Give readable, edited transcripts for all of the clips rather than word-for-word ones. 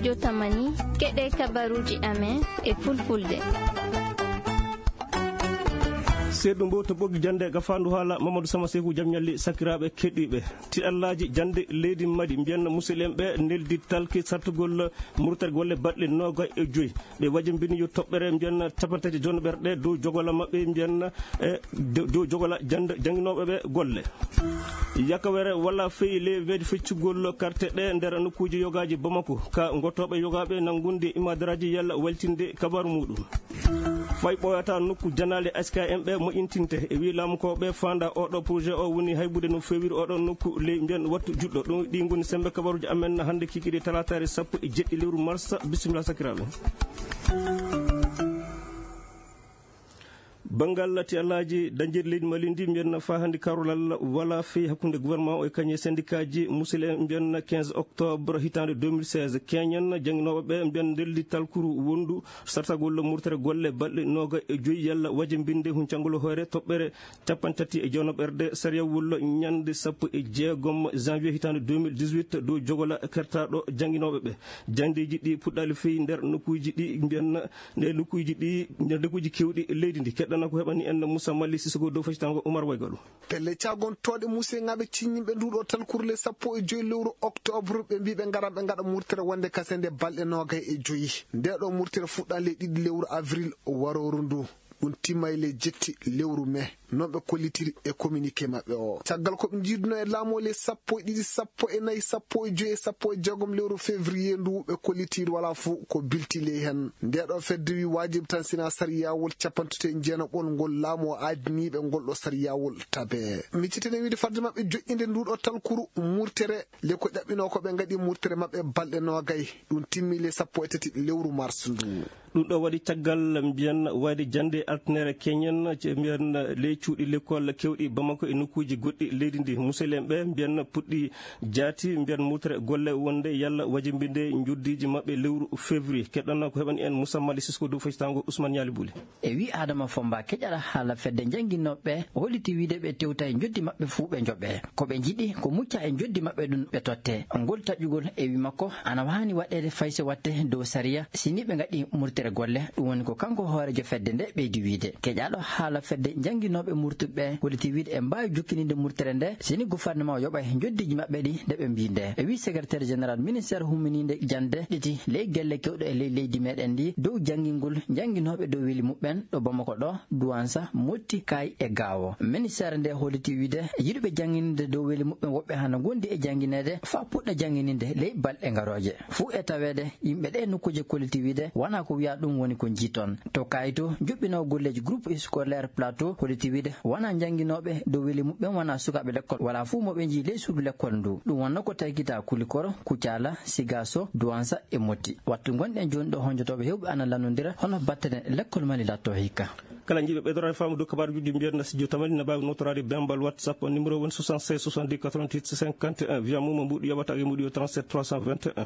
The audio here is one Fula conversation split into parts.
studio Tamani keɗe kabaruji amen e fulfulde. seeɗu mbo to ɓoggi jande gafandu haala Mamadou Sama Sekou jam ñalli sakiraɓe keɗiɓe tiɗallaji jande leydi Madi mbiyanno musidɓe ɓe neldi talki sartugol murtere golle balɗe 25 ɓe wajimbini yo toɓɓere mbiyanna capantati joni ɓerɗe dow jogola mabɓe mbiyanna dow jogola jangguinoɓe ɓe golle yakawere walla feyi lewede feccugol carte ɗe nder nokkuji yogaji Bamako ka gottoɓe yogaɓe nangunde imadaraji yalla waltinde kabaru muɗum fay ɓoyata nokku janale SKM ɓe moƴintinte e wi lamukoɓe fanda oɗo projet o woni haybude no fewiri oɗo nokku ley mbiyan wattu juɗɗo ɗum ɗi goni sembe kabaruji amen hande kikiɗe talatare 17 lewru mars bisimilla sakiraɓe bangal ti alaji dañjiri leydi Mali ndi mbiyanna fa hande karolal wala feyi hakkude gouvernement o e kañe syndicat ji musidɓe mbiyanna 15 octobre hitande 2016 keñen jangguinoɓe ɓe mbiyan delli talkuru wondu sartagol murtere golle balɗe 25 yalla wajimbinde huncangol hoore toɓɓere capantati e jewnoɓerde sariyawol ñande 16 janvier hitande 2018 dow jogola kertaɗo jangguinoɓe ɓe jangdeji ɗi puɗɗali feyi nder nokkuji ɗi mbiyanna nde nokkuji ɗi nder nokkuji kewɗi leydi ndi keɗɗana ko heɓani en Moussa Mali Sissoko dow facitango Oumar Waygalu pelle cagontoɗe musse ngaɓe ciññiɓe nduɗo talkurle 15 lewru octobre ɓe mbi ɓe garan ɓe gaɗa murtere wonde kase nde balɗe 25 nde ɗo murtere fuɗɗan le 2 lewru avril waroru ndu ɗum timmay le jetti lewru mai non ɓe kollitiri e communiqué maɓɓe o caggal koɓe jiiduno e laamole 12 14 15 16 lewru février ndu ɓe kollitiri wala fou ko biltile hen ndeɗo fedde wi wajibi tan sina sariyawol capantute jeenaɓol ngol laamu o aadiniɓe ngol ɗo sariyawol tabe miccitene wiide fadde maɓɓe joƴƴinde nduɗo talkuru murtere le ko ƴaɓɓino ko ɓe gaɗi murtere maɓɓe balɗe 20 ɗum timmi le 13 lewru mars ndu ɗum ɗo waɗi caggal mbiyan wayde jande altinere keñen mbiyan ley cuuɗi l'école kewɗi Bamako e nokkuji goɗɗi leydi ndi musidɓe ɓe mbiyan puɗɗi jaati mbiyan murtere golle wonde yalla wajimbinde juddiji mabɓe lewru février keɗɗanna ko heɓani en Moussa Mali Sissoko dow facitango Ousmane Yali Bouli e wi Adama Fomba keƴara haala fedde jangguinoɓe holliti wiide ɓe tewta e joddi mabɓe fuu ɓe joɓe ko ɓe jiiɗi ko mucca e joddi mabɓe ɗum ɓe totte ngol taƴugol e wi makko ana wani waɗede fayse watte dow sariya sini ɓe gaɗi murtere golle ɗum woni ko kanko hoorejo fedde nde ɓeydi wiide keƴaɗo haala fedde jangguinoɓe murtuɓe holliti wiide e mbawi jokkininde murtere nde sini gouvernement o yoɓa e joddiji mabɓe ɗi nde ɓe mbi nde e wi secrétaire général ministére hummininde jande ɗiti ley gelle kewɗo e ley leydi meɗen ndi dow janggingol jangguinoɓe dow weeli muɓɓen ɗo Bamako ɗo Douansa Motti Kay e Gawo ministére nde holliti wiide yiɗuɓe jangguinde dow weeli muɓɓen woɓɓe hana gondi e jangguinede fa puɗɗa jangguininde ley balɗe garoje fuu e tawede yimɓe ɗe nokkuje kolliti wiide wona ko wiya ɗum woni ko jiiton to kayito juɓɓino golleji groupe scolaire plateau holliti wiide wona jangguinoɓe dow weeli muɓɓen wona sukaɓe l'école wala fuu moɓe jii ley suudu l'école ndu ɗum wonno ko taykita Kulikoro Kucala Sigaso Douansa e Motti wattu gonɗen joni ɗo honjotoɓe hewɓe ana lannodira hono battane l'école Mali latto hikka kala jiiɓe ɓeydorade famu dow kabaru juddi mbiyanna studio Tamani ne mbawi notorade bembal WhatsApp numéro woni 76 70 88 51 wiya muma mbuɗo yoɓata e muɗo 37 321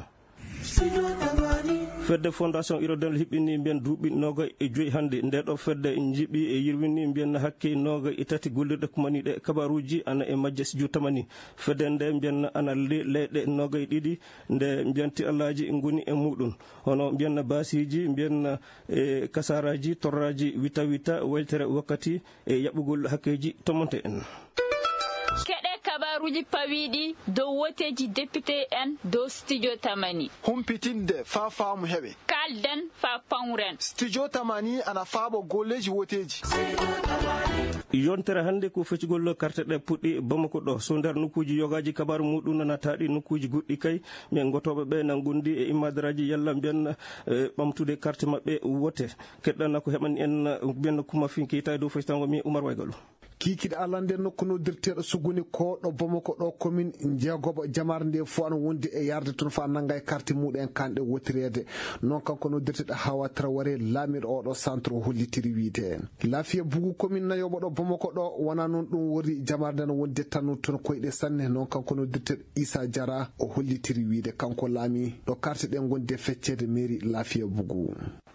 fedde fondation Irodel hiɓɓini mbiyan duuɓi 25 hande nde ɗo fedde jiiɓi e yirwini mbiyan hakke 23 gollirɗe kumaniɗe kabaruji ana e majje studio Tamani fedde nde mbiyan ana leyɗe 22 nde mbiyan tiɗallaji goni e muɗum hono mbiyan basiji mbiyan e kasaraji torraji wita weltere wakkati e yaɓɓugol hakkeji tomonte en kabaruji pawiɗi dow woteji député en dow studio Tamani humpitinde fa faamu heɓe kalden fa pawren studio Tamani ana faabo golleji woteji yontere hande ko feccugol carte ɗe puɗɗi Bamako ɗo so nder nokkuji yogaji kabaru muɗum nanataɗi nokkuji goɗɗi kay min gotoɓe ɓe nangundi e immadaraji yalla mbiyan ɓamtude carte mabɓe wote keɗɗana ko heɓani en mbiyan kuma fin keyita dow facitango mi Oumar Waygalu kikiɗe alande nokku noddirteɗo suguni ko ɗo Bamako ɗo commune jeegoɓo jamar nde fo ana wondi e yarde toon fa nangga e carte muɗen kanɗe wotirede non kanko noddirteɗo Hawa Traoré laamiɗo oɗo centre o hollitiri wiide Lafiya Bougou commune nayoɓo ɗo Bamako ɗo wona noon ɗum wori jamar nde no wondi tannu toon koyɗe sanne non kanko noddirteɗo Issa Diarra o hollitiri wiide kanko laami ɗo carte ɗe gondi e feccede mairie Lafiya Bougou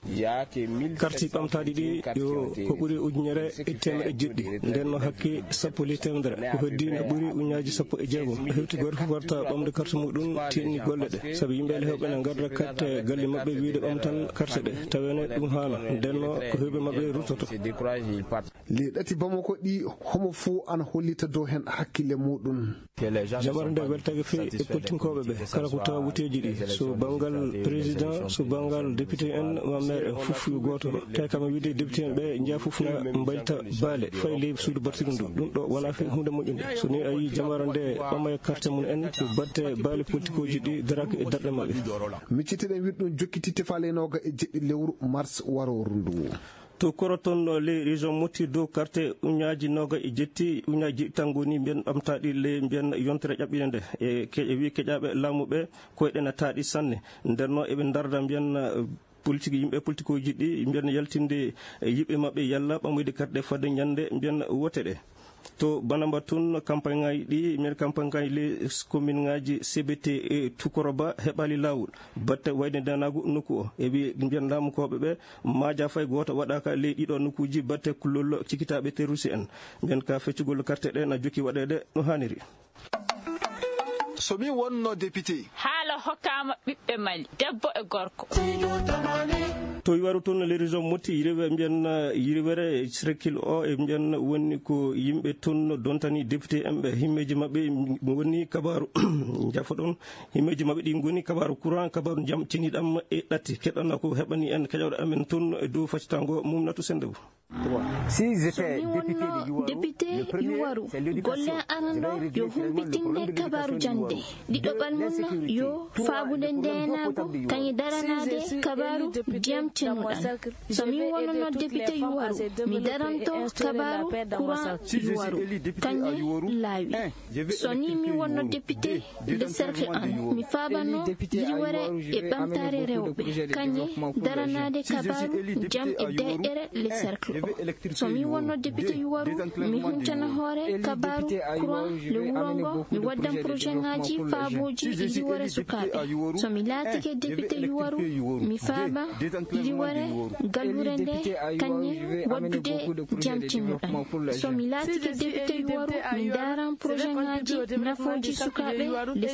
carte ɓamtaɗi ɗi yo ko ɓuuri ujunere e temedde jeɗɗi nden no hakke sappo li temedere ko heddi no ɓuuri ujunaji 16 hewti goto fof warta ɓamde carte muɗum tinni golle ɗe saabu yimɓe hewɓe ne garda carte galle mabɓe wiide ɓamtan carte ɗe tawene ɗum hana nden no ko hewɓe mabɓe ruttoto li ɗati bamako ɗi homo fo ana hollita dow hen hakkille muɗum jamare nde weltake fewi e politinkoɓe ɓe kala ko tawa wuteji ɗi so banggal président so banggal député en ma maire en fof goto te kam wiide député en ɓe jeeya fof na mbalta baale fay leydi suudu battiɗum ɗum ɗo wona fe hunde moƴƴude so ni a yi jamare nde ɓama carte mum en ko batte baale politikoji ɗi daraka e darɗe mabɓe micciteɗen wiɗ ɗum jokkititte falenoga e jeɗɗi lewru mars waroru ndu to koroton les région motti dow carte uñaji noga e jetti uñaji tangoni mbiyen ɓamtaɗi le mbiyen yontere ƴaɓɓide nde e wi keƴaɓe laamuɓe koyeɗen taɗi sanne ndenno eɓe darda mbiyen politique yimɓe politikoji ɗi mbiyen yaltinde yiɓe mabɓe yalla ɓamoyde carte ɗe fadde ñande mbiyen wote ɗe to banamba tun campagne ngaji ɗi mbiyen campagne ngaji les commune ngaji CBT e Tukoroba heɓali lawol batte wayde danagu nokku o eɓi mbiyen laamukoɓe ɓe maja fay goto waɗaka ley ɗiɗo nokkuji batte kullol cikkitaɓe terroriste en mbiyen ka feccugol carte ɗe na jokki waɗede no hanniri somi wonno député haala hokkama ɓiɓɓe Mali debbo e gorko to waru toon les région motti yiriwe mbiyen yiriwere cirkil o e mbiyen woni ko yimɓe toon dontani député en ɓe himmeji mabɓe woni kabaru jafo ɗon himmeji mabɓe ɗi goni kabaru courant kabaru jaam ceniɗam e ɗatti keɗɗonna ko heɓani en keƴawɗo amen toon e dow faccitango mumnatu sendebo somi wonno député yuwaru golle aranɗo yo humpitinde kabaru jande ɗiɗoɓal mum yo faabude ndenago kañi daranade kabaru diyam cennuɗan somi wonnono député yuwaru mi daranto kabaru courant yuwaru kañe laawi soni mi wonno député de cercle an mi faabano yiriwere e ɓamtare rewɓe kañe daranade kabaru jam e deƴƴere le cercle somi wonno député yuwaru mi huncana hoore kabaru courant le wurongo mi waddan projet ngaji faaboji yiriwere sukaɓe somi laatike député yuwaru mi faaba yiriwere gallure nde kañe waddude jam tinnuɗan somi laatike député yuwaru mi daran projet ngaji nafoji sukaɓe le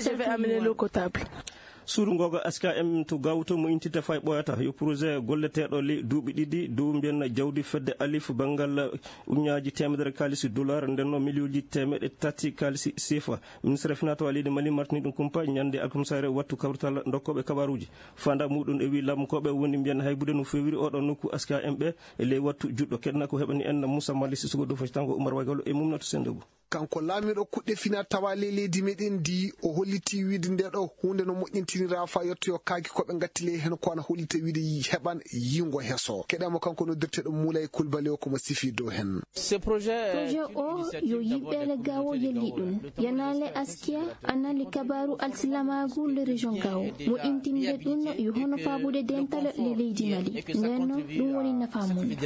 cercle suudu ngoga SKM to gawto mo intita fay ɓoyata yo projet golleteɗo le duuɓi ɗiɗi dow mbiyen jawdi fedde alif banggal uñaji temedere kalisi dollar ndenno milliuji temeɗe tati kalisi CFA ministre finato leydi Mali martini ɗum kumpa ñande alkamsare wattu kawrital dokkoɓe kabaruji fanda muɗum e wi lamkoɓe woni mbiyen haybude no fewiri oɗon nokku SKM ɓe e ley wattu juɗɗo keɗna ko heɓani en Moussa Mali Sissoko dow faccitango Oumar Waygalo e mumnatu sendego kanko laamiɗo kuɗɗe fina tawa leydi meɗen di o holliti wiide ndeɗo hunde no moƴƴintinira fa yettoyo kaaki koɓe gattile hen ko ana hollita wiide heɓan yingo heeso keɗamo kanko noddirteɗo Moulay Coulibaly o komo sifi dow hen projet o yo yimɓele gawo yelli ɗum yanale askia anali kabaru alsilamagu le région gawo moƴƴintinde ɗum yo hono faabude dental le leydi Mali ndenno ɗum woni nafa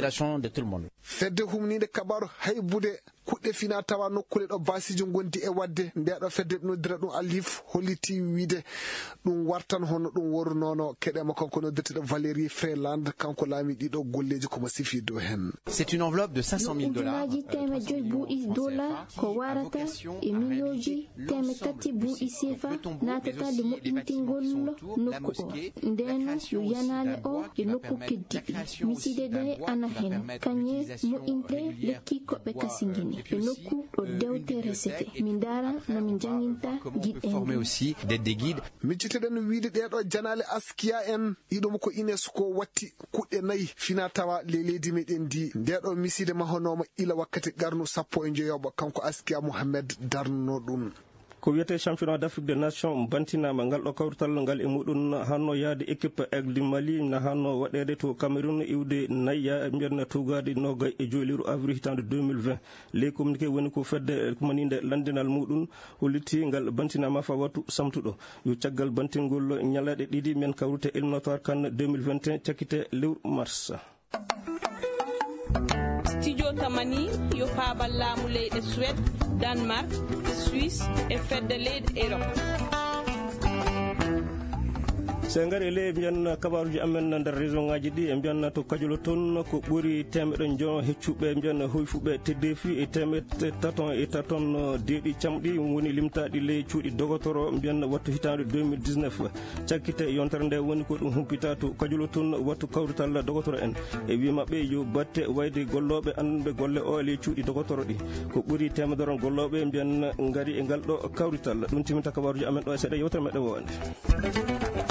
mum fedde humnide kabaru haybude kuɗɗe fina tawa nokkule ɗo basijo gondi e wadde ndeɗo fedde noddira ɗum alif holliti wiide ɗum wartan hono ɗum worunono keɗema kanko noddirteɗo Valérie Freeland kanko laami ɗiɗo golleji komo sifi dow hen c'est une enveloppe de 500 000 dollars teme joyi buuɗi dollar ko warata e milioji teme tati buuɗi CFA natata de moƴƴintingol nokku o ndeno yo yanale o e nokku keddiɗi miside ɗe ana hen kañe moƴƴinte lekki koɓe kasingini e nokku ɗo dewte resete min dara nomin janginta former aussi des guides micciteɗen wiide ɗeɗo janale askia en ɗiɗum ko ines ko watti kuɗɗe nayyi fina tawa le leydi meɗen di ndeɗo miside mahonoma ila wakkati garnu 19 kanko Askia Mohamed darno ɗum ko wiyete championnat d'Afrique des nations bantinama ngal ɗo kawrital ngal e muɗum hanno yaade équipe aigle du Mali na hanno waɗede to Cameroun iwde nayya mbiyen tugade nogay e joyliru avril hitande 2020 les communiqué woni ko fedde kumaninde landinal muɗum holliti ngal bantinama fa wattu samtuɗo yo caggal bantingol ñalaɗe ɗiɗi men kawrute éliminatoire CAN 2021 cakkite lewru mars studio tamani yo paabal laamu leyɗe Suède Danemark Suisse e fedde leyɗe Europe se ngari le mbiyanna kabaruji amen nder région ngaji ɗi e mbiyanna to Kajulo toon ko ɓuri temeɗen jon heccuɓe mbiyanna hoyfuɓe teddefi e temedde taton deeɗi camɗi woni limtaɗi ley cuuɗi dogotoro mbiyanna wattu hitande 2019 cakkite yontere nde woni ko ɗum humpita to Kajulo toon wattu kawrital dogotoro en e wi mabɓe yo batte wayde golloɓe anduɓe golle o ley cuuɗi dogotoro ɗi ko ɓuri temedoron golloɓe mbiyanna ngari e ngal ɗo kawrital ɗum timinta kabaruji amen ɗo e seeɗa yewtere meɗen wonde